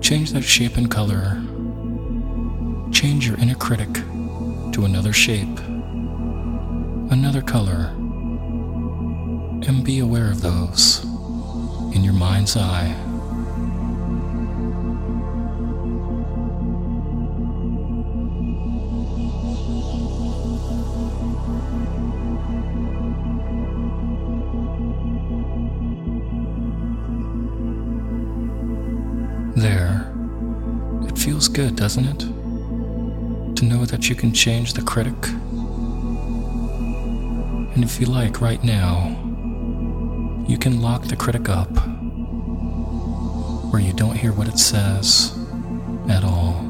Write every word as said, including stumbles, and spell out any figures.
Change that shape and color. Change your inner critic to another shape, another color, and be aware of those in your mind's eye. There. It feels good, doesn't it? To know that you can change the critic. And if you like, right now, you can lock the critic up, where you don't hear what it says at all.